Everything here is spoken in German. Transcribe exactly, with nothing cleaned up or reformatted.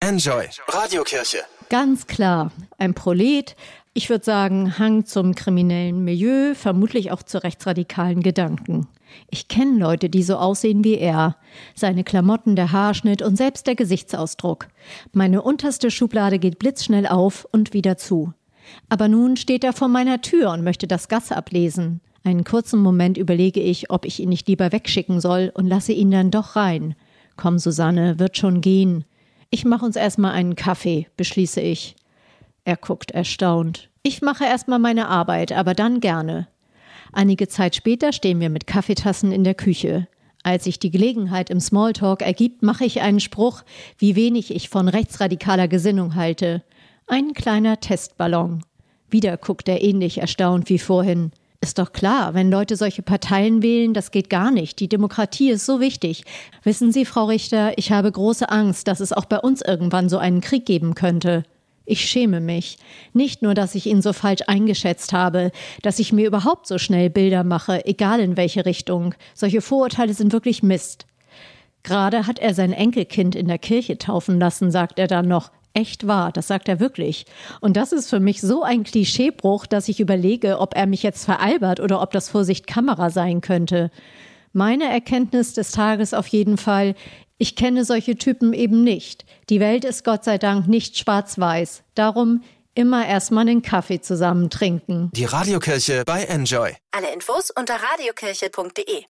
Enjoy Radiokirche. Ganz klar, ein Prolet. Ich würde sagen, Hang zum kriminellen Milieu, vermutlich auch zu rechtsradikalen Gedanken. Ich kenne Leute, die so aussehen wie er. Seine Klamotten, der Haarschnitt und selbst der Gesichtsausdruck. Meine unterste Schublade geht blitzschnell auf und wieder zu. Aber nun steht er vor meiner Tür und möchte das Gas ablesen. Einen kurzen Moment überlege ich, ob ich ihn nicht lieber wegschicken soll und lasse ihn dann doch rein. Komm, Susanne, wird schon gehen. Ich mache uns erstmal einen Kaffee, beschließe ich. Er guckt erstaunt. Ich mache erstmal meine Arbeit, aber dann gerne. Einige Zeit später stehen wir mit Kaffeetassen in der Küche. Als sich die Gelegenheit im Smalltalk ergibt, mache ich einen Spruch, wie wenig ich von rechtsradikaler Gesinnung halte. Ein kleiner Testballon. Wieder guckt er ähnlich erstaunt wie vorhin. Ist doch klar, wenn Leute solche Parteien wählen, das geht gar nicht. Die Demokratie ist so wichtig. Wissen Sie, Frau Richter, ich habe große Angst, dass es auch bei uns irgendwann so einen Krieg geben könnte. Ich schäme mich. Nicht nur, dass ich ihn so falsch eingeschätzt habe, dass ich mir überhaupt so schnell Bilder mache, egal in welche Richtung. Solche Vorurteile sind wirklich Mist. Gerade hat er sein Enkelkind in der Kirche taufen lassen, sagt er dann noch. Echt wahr, das sagt er wirklich. Und das ist für mich so ein Klischeebruch, dass ich überlege, ob er mich jetzt veralbert oder ob das Vorsicht Kamera sein könnte. Meine Erkenntnis des Tages auf jeden Fall, ich kenne solche Typen eben nicht. Die Welt ist Gott sei Dank nicht schwarz-weiß. Darum immer erstmal einen Kaffee zusammen trinken. Die Radiokirche bei Enjoy. Alle Infos unter radiokirche punkt de.